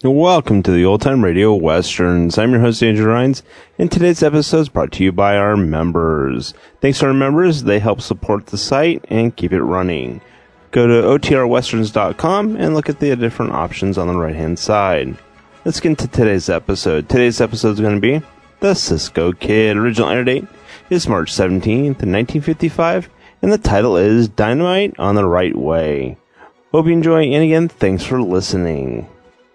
Welcome to the Old Time Radio Westerns. I'm your host, Andrew Rines, and today's episode is brought to you by our members. Thanks to our members, they help support the site and keep it running. Go to otrwesterns.com and look at the different options on the right-hand side. Let's get into today's episode. Today's episode is going to be The Cisco Kid. Original air date is March 17th, 1955, and the title is Dynamite on the Right Way. Hope you enjoy, and again, thanks for listening.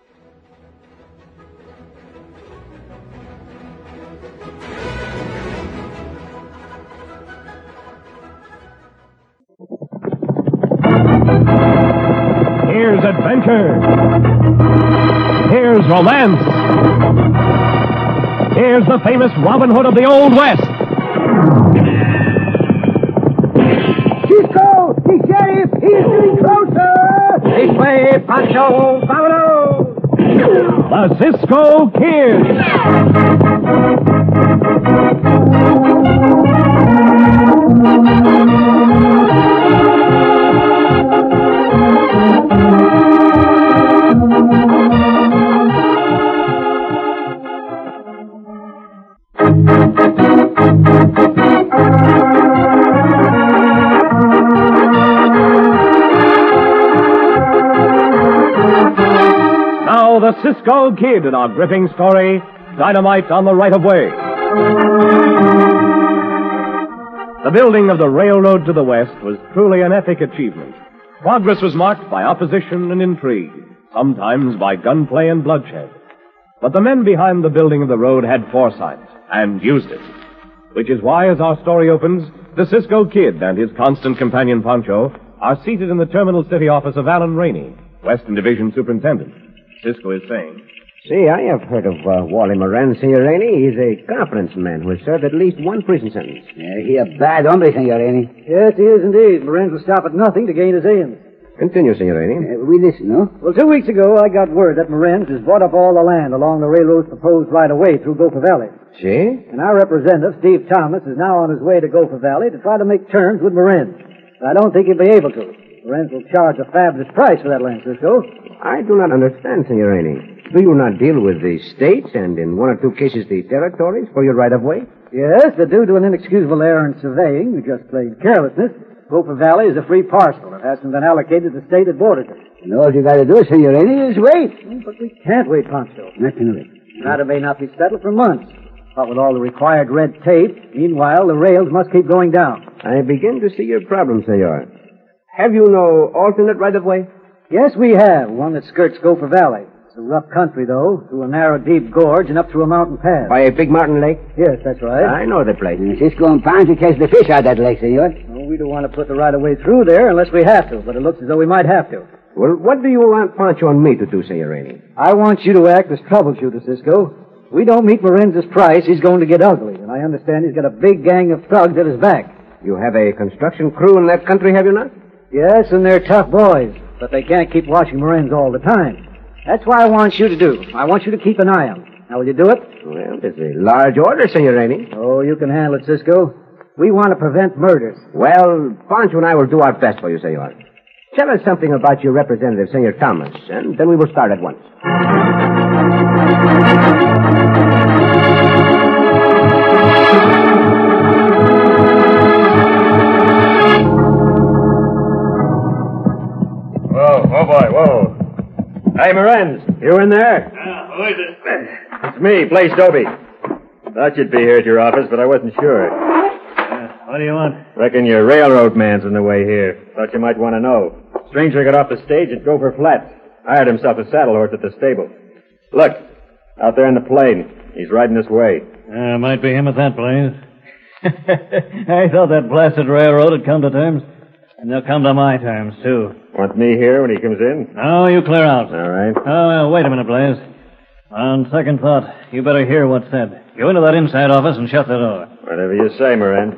Here's adventure. Here's romance. Here's the famous Robin Hood of the Old West. Cisco! The sheriff! He's getting closer! This way, Pancho! Vámonos! The Cisco Kid. Now, the Cisco Kid in our gripping story, Dynamite on the Right of Way. The building of the railroad to the west was truly an epic achievement. Progress was marked by opposition and intrigue, sometimes by gunplay and bloodshed. But the men behind the building of the road had foresight and used it. Which is why, as our story opens, the Cisco Kid and his constant companion Pancho are seated in the terminal city office of Alan Rainey, Western Division Superintendent. Cisco is saying, See, I have heard of Wally Moran, Senor Rainey. He's a confidence man who has served at least one prison sentence. He a bad hombre, Senor Rainey. Yes, he is indeed. Moran will stop at nothing to gain his ends. Continue, Senor Rainey. We listen, no? Well, 2 weeks ago, I got word that Moran's has bought up all the land along the railroad's proposed right-of-way through Gopher Valley. See? And our representative, Steve Thomas, is now on his way to Gopher Valley to try to make terms with Moran. I don't think he'll be able to. Moran will charge a fabulous price for that land, Cisco. I do not understand, Senor Rainey. Do you not deal with the states and, in one or two cases, the territories for your right-of-way? Yes, but due to an inexcusable error in surveying, just plain carelessness, Gopher Valley is a free parcel. It hasn't been allocated to the state that borders it. And all you got to do, Senor Rainey, is wait. But we can't wait, Pancho. Nothing of it. The matter may not be settled for months. But with all the required red tape, meanwhile, the rails must keep going down. I begin to see your problem, Senor. Have you no alternate right-of-way? Yes, we have. One that skirts Gopher Valley. It's a rough country, though, through a narrow, deep gorge and up through a mountain pass. By a big mountain lake? Yes, that's right. I know the place. Cisco and Pancho catch the fish out of that lake, Senor. Well, we don't want to put the right-of-way through there unless we have to, but it looks as though we might have to. Well, what do you want Pancho and me to do, Senor Rainey? I want you to act as troubleshooter, Cisco. If we don't meet Morenza's price, he's going to get ugly, and I understand he's got a big gang of thugs at his back. You have a construction crew in that country, have you not? Yes, and they're tough boys, but they can't keep watching Morenza all the time. That's what I want you to do. I want you to keep an eye on him. Now, will you do it? Well, it's a large order, Senor Rainey. Oh, you can handle it, Cisco. We want to prevent murders. Well, Pancho and I will do our best for you, Senor. Tell us something about your representative, Senor Thomas, and then we will start at once. Oh, boy, whoa. Hey, Moran, you in there? Who is it? It's me, Blaze Doby. Thought you'd be here at your office, but I wasn't sure. What do you want? Reckon your railroad man's on the way here. Thought you might want to know. Stranger got off the stage at Gopher Flats. Hired himself a saddle horse at the stable. Look, out there in the plain. He's riding this way. Might be him at that place. I thought that blasted railroad had come to terms. And they'll come to my terms, too. Want me here when he comes in? No, you clear out. All right. Oh, wait a minute, Blaze. On second thought, you better hear what's said. Go into that inside office and shut the door. Whatever you say, Moran.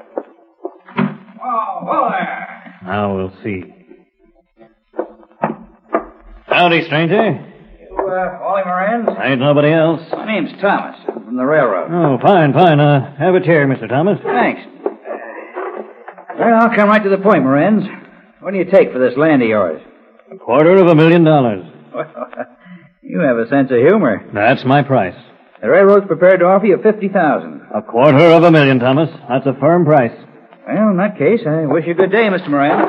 Oh, hello there. Now we'll see. Howdy, stranger. Wally Moran? Ain't nobody else. My name's Thomas. I'm from the railroad. Oh, fine. Have a chair, Mr. Thomas. Thanks. Well, I'll come right to the point, Morans. What do you take for this land of yours? $250,000. You You have a sense of humor. That's my price. The railroad's prepared to offer you $50,000. $250,000, Thomas. That's a firm price. Well, in that case, I wish you a good day, Mr. Moran.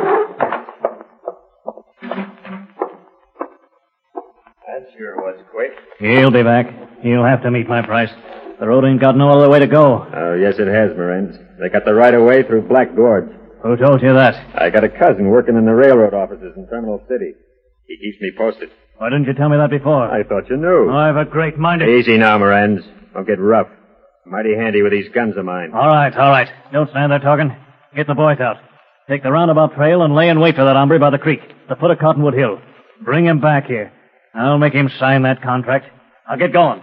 That sure was quick. He'll be back. He'll have to meet my price. The road ain't got no other way to go. Oh, yes, it has, Morenz. They got the right of way through Black Gorge. Who told you that? I got a cousin working in the railroad offices in Terminal City. He keeps me posted. Why didn't you tell me that before? I thought you knew. I've a great mind to... Easy now, Morenz. Don't get rough. Mighty handy with these guns of mine. All right. Don't stand there talking. Get the boys out. Take the roundabout trail and lay in wait for that hombre by the creek, the foot of Cottonwood Hill. Bring him back here. I'll make him sign that contract. I'll get going.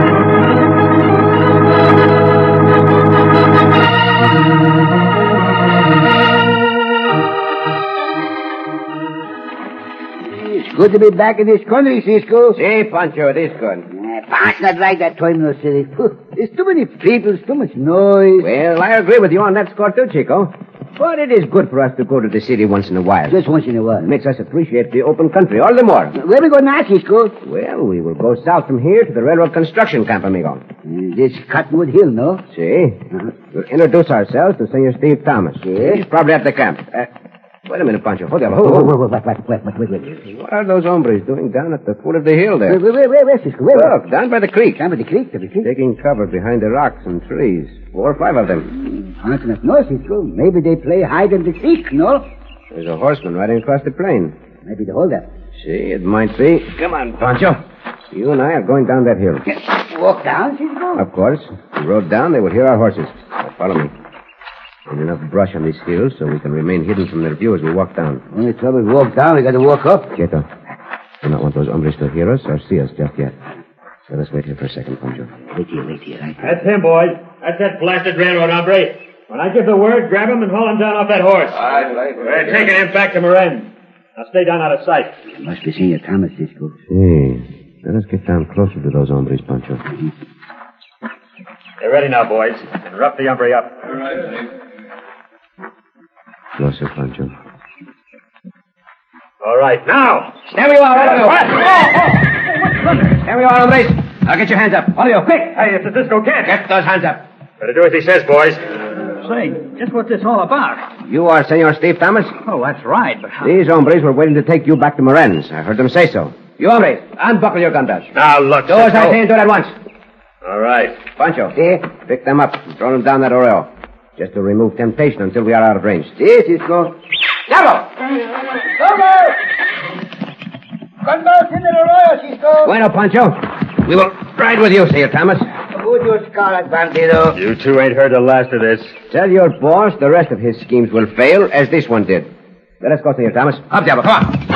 It's good to be back in this country, Cisco. See, Pancho, it is good. But it's not like that Terminal City. There's too many people, too much noise. Well, I agree with you on that score, too, Chico. But it is good for us to go to the city once in a while. Just once in a while. It makes us appreciate the open country all the more. Where we go now, Cisco? Well, we will go south from here to the railroad construction camp, amigo. This Cottonwood Hill, no? See? We'll introduce ourselves to Senor Steve Thomas. Yes. He's probably at the camp. Wait a minute, Pancho. Hold on. Wait. What are those hombres doing down at the foot of the hill there? Where, Cisco? Where? Look, down by the creek. Down by the creek? Taking cover behind the rocks and trees. 4 or 5 of them. Honest no, Cisco. Maybe they play hide and seek, no? There's a horseman riding across the plain. Maybe the holdup. See, it might be. Come on, Pancho. You and I are going down that hill. Walk down, Cisco? Of course. If we rode down, they would hear our horses. Now, follow me. There's enough brush on these hills so we can remain hidden from their view as we walk down. Only trouble is walk down, we got to walk up. Quieto. Do not want those hombres to hear us or see us just yet. Let us wait here for a second, Pancho. Wait here. That's him, boys. That's that blasted railroad hombre. When I give the word, grab him and haul him down off that horse. We're taking him back to Marin. Now stay down out of sight. Must be Senor Thomas, Cisco. See. Let us get down closer to those hombres, Pancho. They're ready now, boys. And rough the hombre up. All right. Closer, Pancho. All right, now. Stand where you are, right away. Stand where you are, hombres. Now get your hands up. All of you, quick. Hey, it's the Cisco Kid. Get those hands up. Better do as he says, boys. Say, just what's this all about? You are Senor Steve Thomas? Oh, that's right, but how... These hombres were waiting to take you back to Morenz. I heard them say so. You hombres, unbuckle your gun belts. Now, look, Do as I say and do it at once. All right. Pancho, pick them up and throw them down that arroyo. Just to remove temptation until we are out of range. Sí, Cisco. ¡Diablo! Condos in the arroyo, Cisco. Bueno, Pancho. We will ride with you, Senor Thomas. Mucho scarlet, bandido. You two ain't heard the last of this. Tell your boss the rest of his schemes will fail as this one did. Let us go, Senor Thomas. Up, Diablo, come on.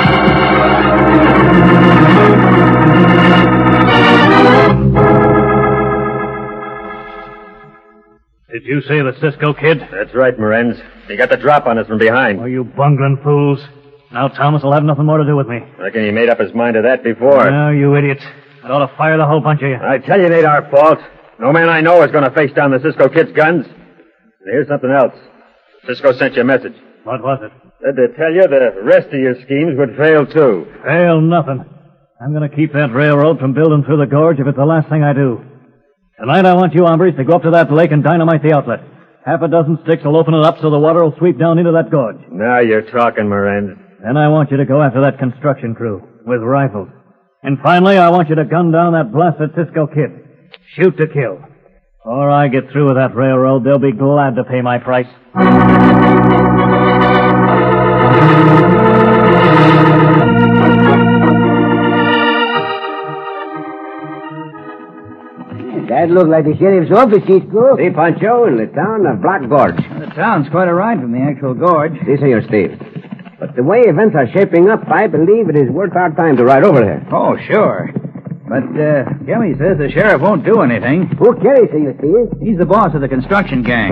Did you say the Cisco Kid? That's right, Morenz. He got the drop on us from behind. Oh, you bungling fools. Now Thomas will have nothing more to do with me. Reckon he made up his mind to that before. No, you idiots. I ought to fire the whole bunch of you. I tell you, it ain't our fault. No man I know is going to face down the Cisco Kid's guns. And here's something else. Cisco sent you a message. What was it? Said to tell you the rest of your schemes would fail, too. Fail nothing. I'm going to keep that railroad from building through the gorge if it's the last thing I do. Tonight I want you hombres to go up to that lake and dynamite the outlet. 6 sticks will open it up so the water will sweep down into that gorge. Now you're talking, Morenz. Then I want you to go after that construction crew with rifles. And finally, I want you to gun down that blasted Cisco Kid. Shoot to kill. Or I get through with that railroad, they'll be glad to pay my price. That looked like the sheriff's office, Cisco. See, Pancho, in the town of Black Gorge. The town's quite a ride from the actual gorge. See, Senor Steve. But the way events are shaping up, I believe it is worth our time to ride over there. Oh, sure. But, Kelly says the sheriff won't do anything. Who carries, Senor Steve? He's the boss of the construction gang.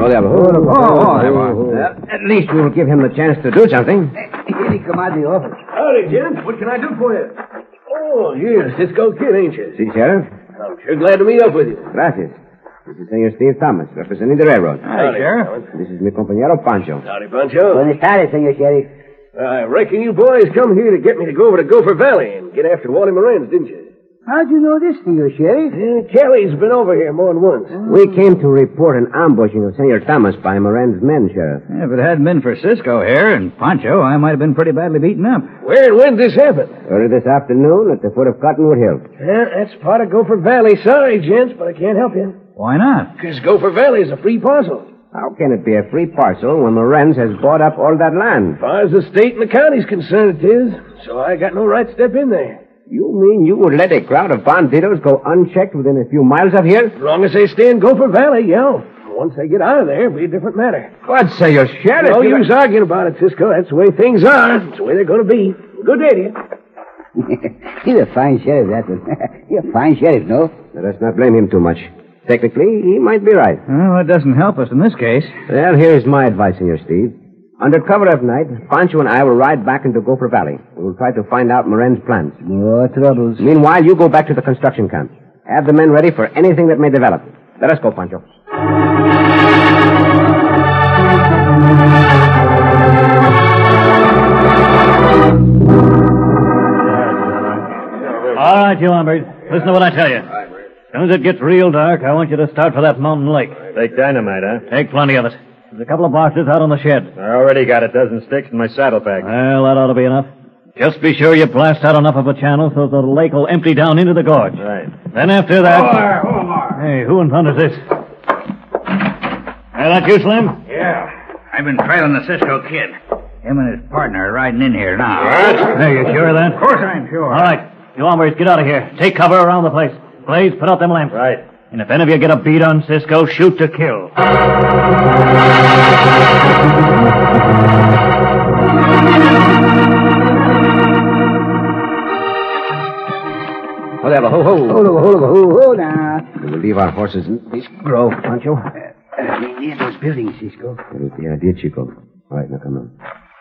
At least we will give him the chance to do something. Here he come out of the office. Howdy, gents. What can I do for you? Oh, you're Cisco Kid, ain't you? See, Sheriff? I'm sure glad to meet up with you. Gracias. This is Senor Steve Thomas, representing the railroad. Howdy, Sheriff. This is mi compañero Pancho. Howdy, Pancho. Buenas tardes, Senor Sheriff. I reckon you boys come here to get me to go over to Gopher Valley and get after Wally Morenz, didn't you? How'd you know this, Theo, Sheriff? Kelly's been over here more than once. We came to report an ambushing of Senor Thomas by Moran's men, Sheriff. If it hadn't been for Cisco here and Pancho, I might have been pretty badly beaten up. Where and when did this happen? Early this afternoon at the foot of Cottonwood Hill. That's part of Gopher Valley. Sorry, gents, but I can't help you. Why not? Because Gopher Valley is a free parcel. How can it be a free parcel when Moran's has bought up all that land? As far as the state and the county's concerned, it is. So I got no right to step in there. You mean you would let a crowd of banditos go unchecked within a few miles of here? As long as they stay in Gopher Valley, yeah. Once they get out of there, it'll be a different matter. What, Senor Sheriff? No use arguing about it, Cisco. That's the way things are. That's the way they're going to be. Good day to you. He's a fine sheriff, that one. He's a fine sheriff, no? Let us not blame him too much. Technically, he might be right. Well, that doesn't help us in this case. Well, here's my advice, Senor Steve. Under cover of night, Pancho and I will ride back into Gopher Valley. We will try to find out Moran's plans. No troubles. Meanwhile, you go back to the construction camp. Have the men ready for anything that may develop. Let us go, Pancho. All right, you hombres. Listen to what I tell you. As soon as it gets real dark, I want you to start for that mountain lake. Take dynamite, huh? Take plenty of it. There's a couple of boxes out on the shed. I already got a dozen sticks in my saddlebag. Well, that ought to be enough. Just be sure you blast out enough of a channel so the lake will empty down into the gorge. Right. Then after that... Hey, who in thunder's this? Hey, that you, Slim? Yeah. I've been trailing the Cisco kid. Him and his partner are riding in here now. What? Hey, you sure of that? Of course I'm sure. All right. You hombres, get out of here. Take cover around the place. Blaze, put out them lamps. Right. And if any of you get a beat on Cisco, shoot to kill. Oh, there, ho, ho. Hold now. We will leave our horses in this grove, Pancho. These those buildings, Cisco. That is the idea, Chico. All right, now come on.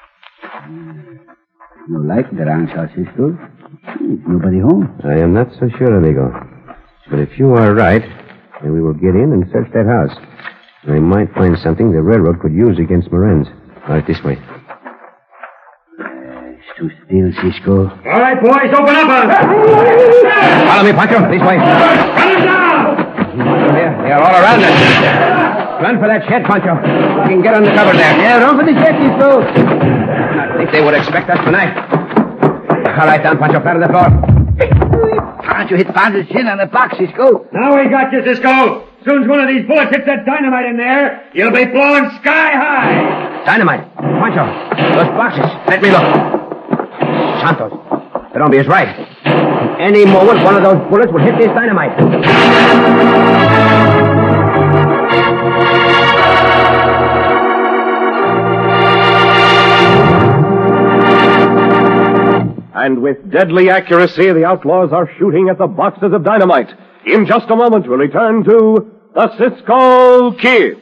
You like the ranch house, Cisco? Nobody home. I am not so sure, amigo. But if you are right, then we will get in and search that house. We might find something the railroad could use against Moran's. All right, this way. It's too still, Cisco. All right, boys, open up. Follow me, Pancho. This way. Run it down! They are all around us. Run for that shed, Pancho. We can get under cover there. Yeah, run for the shed, Cisco. I think they would expect us tonight. All right, down, Pancho. Flat on the floor. Pancho hit Pancho's chin on the box, Cisco. Now we got you, Cisco. Soon as one of these bullets hits that dynamite in there, you'll be blowing sky high. Dynamite. Pancho, those boxes. Let me look. Santos. Colombi is right. Any moment, one of those bullets will hit this dynamite. And with deadly accuracy, the outlaws are shooting at the boxes of dynamite. In just a moment, we'll return to the Cisco Kid.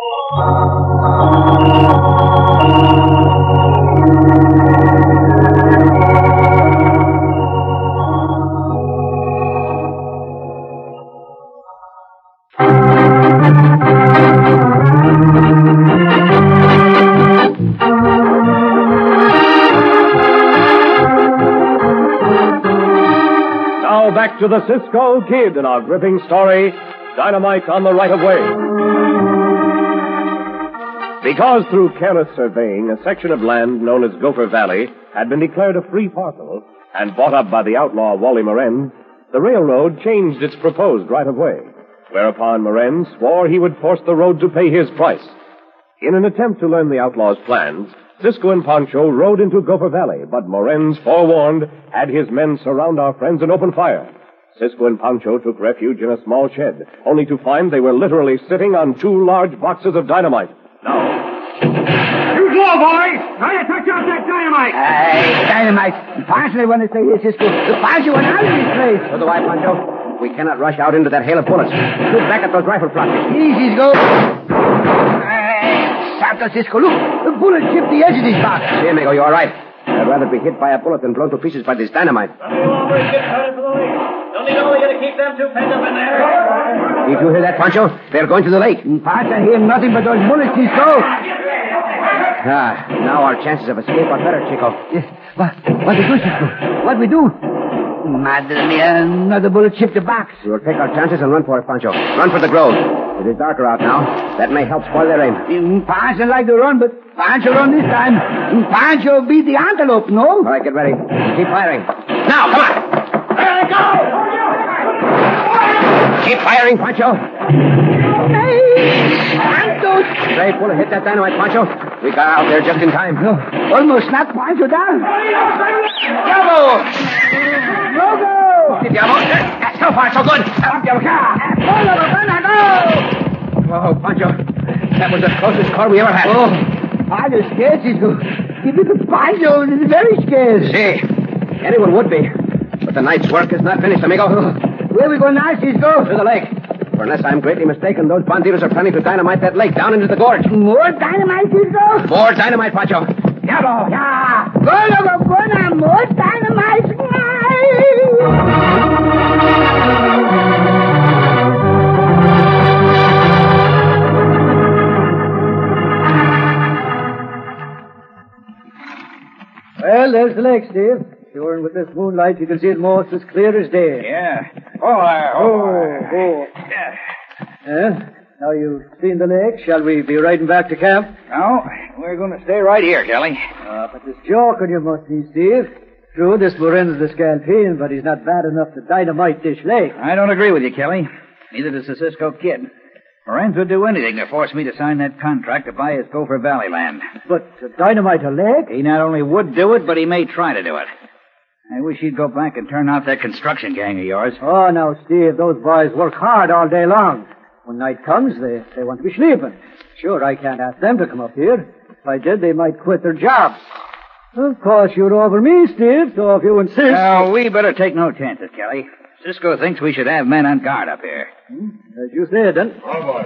Back to the Cisco Kid in our gripping story, Dynamite on the Right of Way. Because through careless surveying, a section of land known as Gopher Valley had been declared a free parcel and bought up by the outlaw Wally Moran, the railroad changed its proposed right of way, whereupon Moran swore he would force the road to pay his price. In an attempt to learn the outlaw's plans, Cisco and Pancho rode into Gopher Valley, but Moran's, forewarned, had his men surround our friends and open fire. Cisco and Pancho took refuge in a small shed, only to find they were literally sitting on 2 large boxes of dynamite. Now... You slow, boy! Try to touch out that dynamite! Hey, dynamite. Pancho want to stay here, Cisco. Pancho went out of his place. So do I, Pancho. We cannot rush out into that hail of bullets. Shoot back at those rifle flashes. Easy, Cisco. Santo, Cisco, look. The bullet chipped the edge of this box. See, amigo, you are right. I'd rather be hit by a bullet than blown to pieces by this dynamite. Don't you know we gotta keep them 2 penned up in there? Did you hear that, Pancho? They're going to the lake. Pancho hear nothing but those bullets, Cisco. Now our chances of escape are better, Chico. Yes. What we do, Cisco? What we do? Madre mia, another bullet chipped the box. We'll take our chances and run for it, Pancho. Run for the grove. It is darker out now. That may help spoil their aim. Pancho like to run, but Pancho run this time. Pancho beat the antelope, no? All right, get ready. Keep firing. Now, come on. There they go! Keep firing, Pancho. Santos! Stray bullet hit that dynamite, Pancho. We got out there just in time. Almost knocked Pancho down. Bravo! Diablo. So far, so good. Oh, Pancho. That was the closest call we ever had. Oh, Pancho's scared, Cisco. Pancho is very scared. See, anyone would be. But the night's work is not finished, amigo. Where we going now, Cisco? To the lake. For unless I'm greatly mistaken, those banditos are planning to dynamite that lake down into the gorge. More dynamite, Cisco? More dynamite, Pancho. Diablo. Yeah. Go now. More dynamite. Well, there's the lake, Steve. Sure, and with this moonlight, you can see it most as clear as day. Yeah. Oh. Now you've seen the lake. Shall we be riding back to camp? No, we're going to stay right here, Kelly. But this joking you must be, Steve. True, this Lorenz is a scalpeen, but he's not bad enough to dynamite this lake. I don't agree with you, Kelly. Neither does the Cisco Kid. Lorenz would do anything to force me to sign that contract to buy his Gopher Valley land. But to dynamite a lake? He not only would do it, but he may try to do it. I wish he'd go back and turn out that construction gang of yours. Oh, now, Steve, those boys work hard all day long. When night comes, they want to be sleeping. Sure, I can't ask them to come up here. If I did, they might quit their jobs. Of course, you're over me, Steve, so if you insist... Now, we better take no chances, Kelly. Cisco thinks we should have men on guard up here. As you say, then.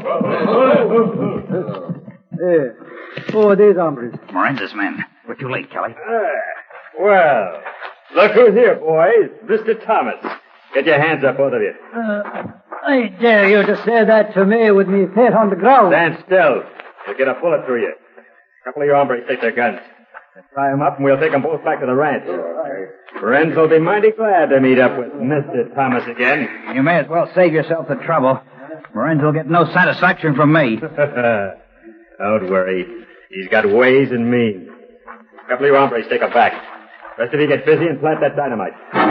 Oh, these hombres. Morenz's men. We're too late, Kelly. Well, look who's here, boys. Mr. Thomas. Get your hands up, both of you. I dare you to say that to me with me feet on the ground. Stand still. We'll get a bullet through you. A couple of your hombres take their guns. Tie them up, and we'll take them both back to the ranch. Friends will be mighty glad to meet up with Mr. Thomas again. You may as well save yourself the trouble. Lorenz will get no satisfaction from me. Don't worry. He's got ways and means. A couple of your hombres take them back. Rest of you get busy and plant that dynamite.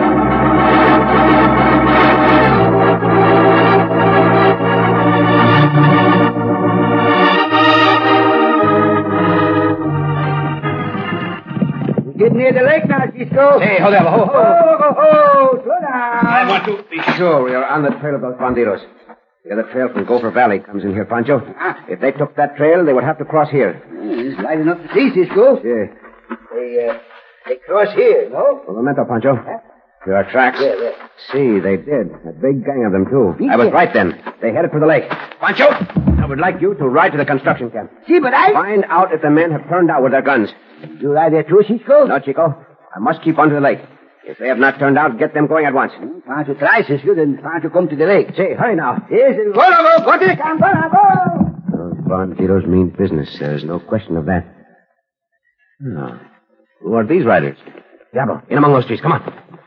Get near the lake now, Cisco. Hey, hold up. Slow down. I want to be sure we are on the trail of those banditos. The other trail from Gopher Valley comes in here, Pancho. If they took that trail, they would have to cross here. It's light enough to see, Cisco. Yeah. They cross here, no? Un momento, Pancho. There are tracks. Yeah. See, they did. A big gang of them, too. I was right then. They headed for the lake. Pancho, I would like you to ride to the construction camp. See, but I... Find out if the men have turned out with their guns. You ride there too, Cisco? No, Chico. I must keep on to the lake. If they have not turned out, get them going at once. Pancho try, Cisco, then Pancho come to the lake. Say, hurry now. Yes, go to the camp, go. Those banditos mean business. There's no question of that. No. Who are these riders? Diablo, in among those trees. Come on.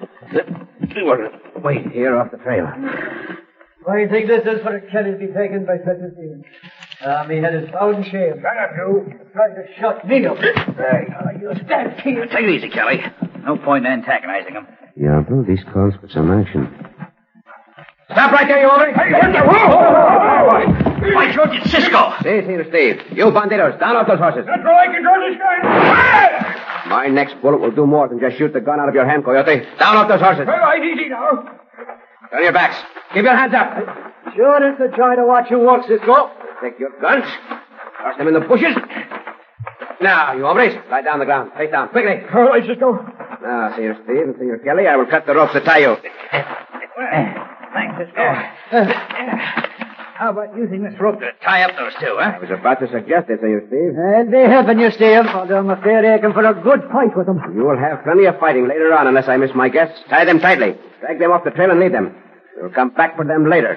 Wait here off the trail. What do you think this is for a Kelly to be taken by such a thing? Me head is bowed in shame. Trying to shut me up. You stand here. Take it easy, Kelly. No point in antagonizing him. Diablo, these calls for some action. Stop right there, you hombre. Why, George, it's Cisco. Stay here, Steve. You banditos, down off those horses. That's right, control this guy. My next bullet will do more than just shoot the gun out of your hand, Coyote. Down off those horses. All right, easy now. Turn your backs. Keep your hands up. Sure is to try to watch you walk, Cisco. Take your guns. Toss them in the bushes. Now, you hombres, lie down on the ground. Face down, quickly. All right, Cisco. Now, Senor Steve and Senor Kelly, I will cut the ropes to tie you. Thanks, Cisco. How about using this rope to tie up those two, huh? I was about to suggest it, Senor Steve. And be helping you, Steve. Although I'm afraid aching for a good fight with them. You will have plenty of fighting later on unless I miss my guests. Tie them tightly. Drag them off the trail and lead them. We'll come back for them later.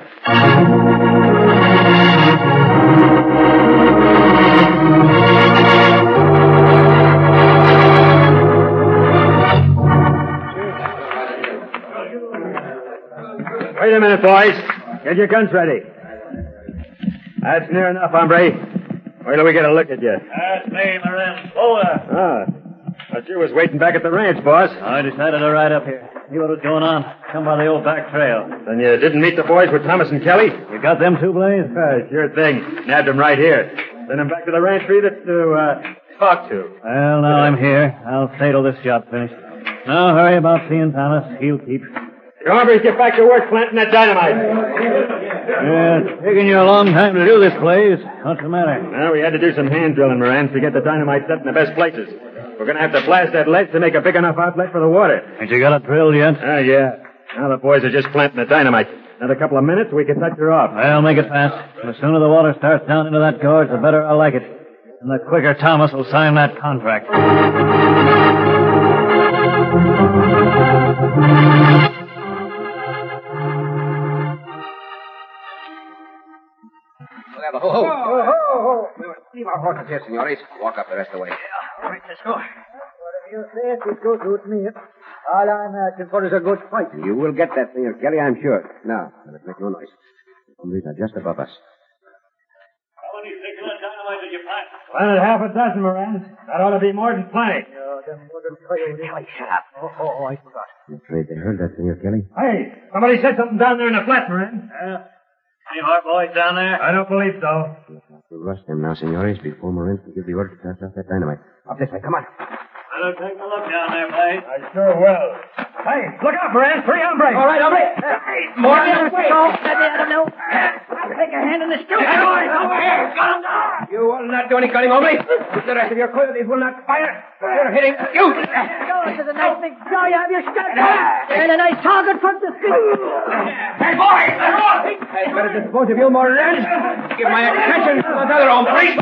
minute, boys. Get your guns ready. That's near enough, hombre. Wait till we get a look at you. That's me, Moran. Over. Thought you was waiting back at the ranch, boss. I decided to ride up here. See what was going on. Come by the old back trail. Then you didn't meet the boys with Thomas and Kelly? You got them two, Blaze? Sure thing. Nabbed them right here. Send them back to the ranch for you to talk to. Well, now I'm here. I'll stay till this job's finished. No hurry about seeing Thomas. He'll keep. You hombres get back to work planting that dynamite. Yeah, it's taking you a long time to do this, Blaze. What's the matter? Well, we had to do some hand drilling, Moran, to get the dynamite set in the best places. We're going to have to blast that ledge to make a big enough outlet for the water. Ain't you got it drilled yet? Yeah. Now the boys are just planting the dynamite. Another couple of minutes, we can touch her off. Well, make it fast. The sooner the water starts down into that gorge, the better I like it. And the quicker Thomas will sign that contract. Ho. Leave our horses here, senores. Walk up the rest of the way. All right, let's go. Whatever you say, Cisco, suits me. All I'm asking for is a good fight. You will get that, Senor Kelly, I'm sure. Now, let's make no noise. The hombres are just above us. How many sticks of dynamite did you plant? Planted half a dozen, Moran. That ought to be more than plenty. Kelly, shut up. Oh, I forgot. I'm afraid they heard that, Senor Kelly. Hey, somebody said something down there in the flat, Moran. Any of our boys down there? I don't believe so. We'll rush them now, senores, before Moran can give the order to pass off that dynamite. Up this way, come on. I'll take a look down there, Blaze. I sure will. Hey, look out, Moran. Three hombres. All right, hombre. More than a let me out of no. Take a hand in the stew. Hey, boys, over here. Got him down. You will not do any gunning, hombre. The rest of your coyotes will not fire. They're hitting you. This is a nice big jaw you have your shot. And a nice target from the street. Hey, boy! I'd better dispose of you, Moran. Give my attention to those other hombres.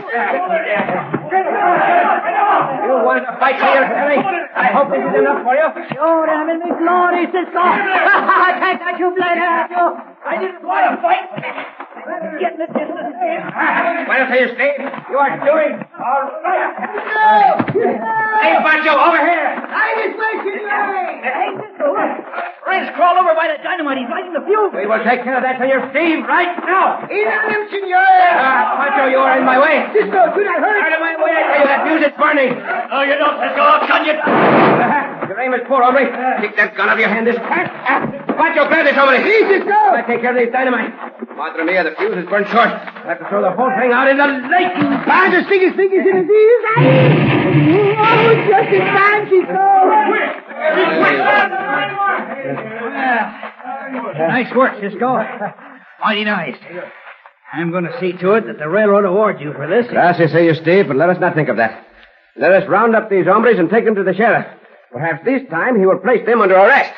You wanted to fight here, Kelly. I hope this is enough for you. Oh, damn it, me glory, Cisco. Take that, you blood out, you. I didn't want to fight. Getting it just the same. Well, so you stay. You are doing all right. Hey, Pancho, over here. I just wasted your Hey, Cisco, Reds crawled over by the dynamite. He's lighting the fuse. We will take care of that to your Steve right now. In on him, senor. Pancho, you are in my way. Cisco, do not hurt. Out of my way, I tell you. That fuse is burning. No, you don't, Cisco. I'll gun you. Your aim is poor, hombre. Take that gun out of your hand. This Pancho, grab this, hombre. Easy, go. I take care of these dynamite. Madre mia, the fuse is burned short. I have to throw the whole thing out in the lake. Pancho, sticky in his ears. Oh, just in time, Cisco. Nice work, Cisco. Mighty nice. I'm going to see to it that the railroad awards you for this. Gracias, Senor Steve, but let us not think of that. Let us round up these hombres and take them to the sheriff. Perhaps this time he will place them under arrest.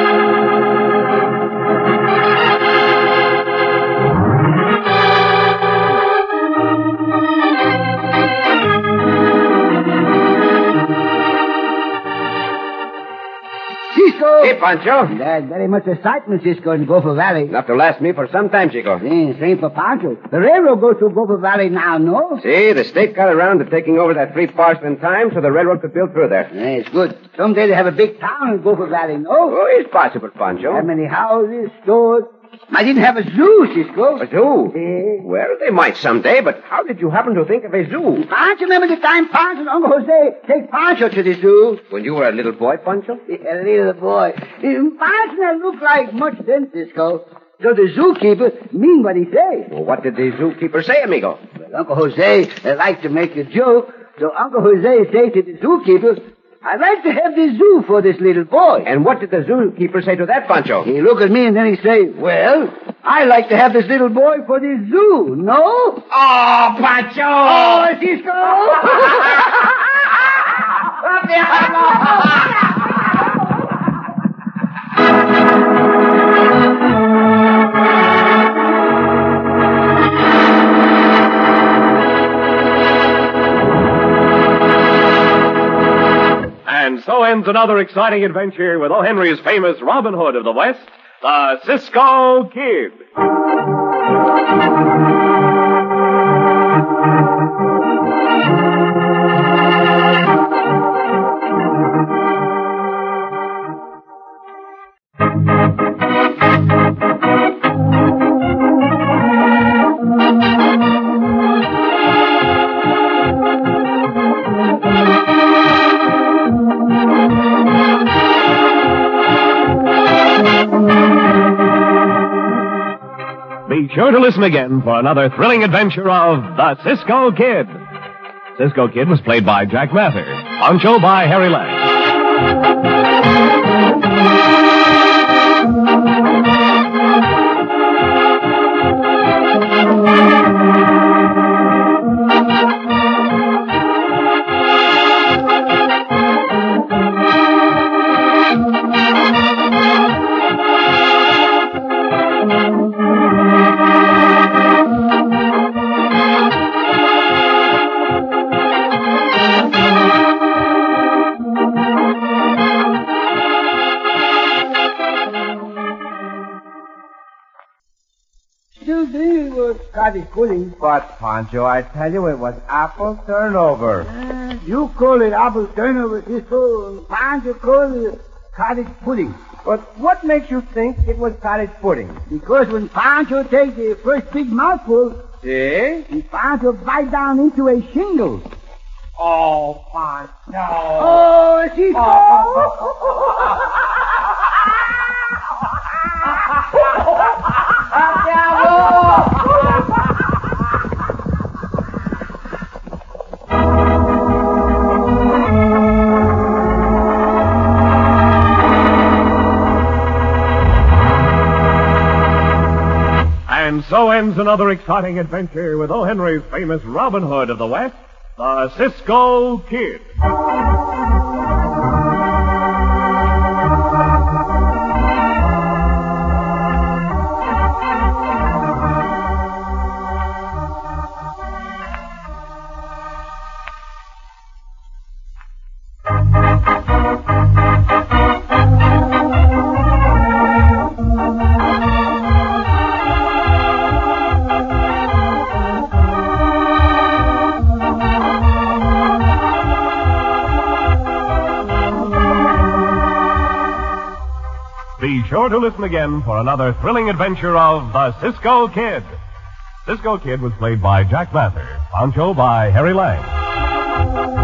Cisco. Hey, Pancho. That's very much excitement, Cisco, in Gopher Valley. Enough to last me for some time, Chico. Same for Pancho. The railroad goes through Gopher Valley now, no? See, the state got around to taking over that free parcel in time so the railroad could build through there. Yes, good. Someday they have a big town in Gopher Valley, no? Oh, it's possible, Pancho. How many houses, stores? I didn't have a zoo, Cisco. A zoo? Yes. Well, they might someday, but how did you happen to think of a zoo? Pancho, remember the time Pancho and Uncle Jose take Pancho to the zoo? When you were a little boy, Pancho? A little boy. Pancho don't look like much then, Cisco. So the zookeeper mean what he say. Well, what did the zookeeper say, amigo? Well, Uncle Jose liked to make a joke, so Uncle Jose say to the zookeeper, I'd like to have this zoo for this little boy. And what did the zookeeper say to that, Pancho? He look at me and then he say, well, I like to have this little boy for this zoo, no? Oh, Pancho! Oh, Cisco! And so ends another exciting adventure with O. Henry's famous Robin Hood of the West, the Cisco Kid. Be sure to listen again for another thrilling adventure of the Cisco Kid. Cisco Kid was played by Jack Mather. Pancho by Harry Lang. Cottage pudding. But, Pancho, I tell you, it was apple turnover. You call it apple turnover, Cisco. Pancho call it cottage pudding. But what makes you think it was cottage pudding? Because when Pancho takes the first big mouthful, See? Pancho bite down into a shingle. Oh, Pancho. Oh, Cisco! And so ends another exciting adventure with O. Henry's famous Robin Hood of the West, the Cisco Kid. Be sure to listen again for another thrilling adventure of the Cisco Kid. Cisco Kid was played by Jack Mather. Pancho by Harry Lang.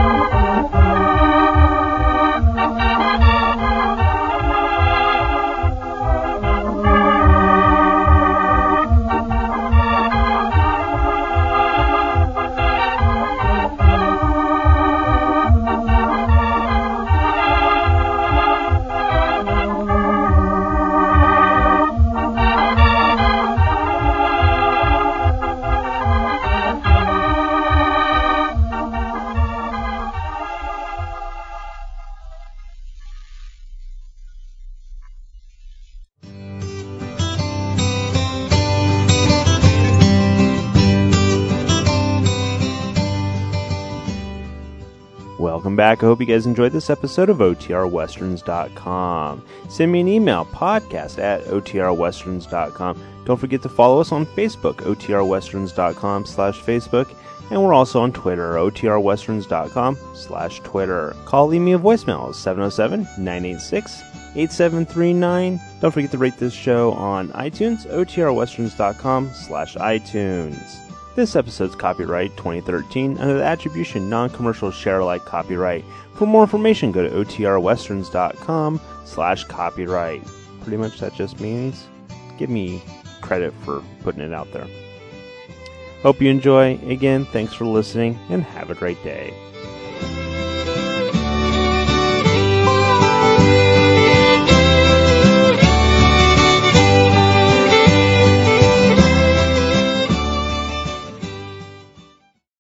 Welcome back. I hope you guys enjoyed this episode of OTRWesterns.com. Send me an email, podcast@OTRWesterns.com. Don't forget to follow us on Facebook, OTRWesterns.com/Facebook. And we're also on Twitter, OTRWesterns.com/Twitter. Call, leave me a voicemail, 707-986-8739. Don't forget to rate this show on iTunes, OTRWesterns.com/iTunes. This episode's copyright 2013 under the Attribution Non-Commercial Share-alike copyright. For more information, go to OTRWesterns.com/copyright. Pretty much that just means give me credit for putting it out there. Hope you enjoy. Again, thanks for listening and have a great day.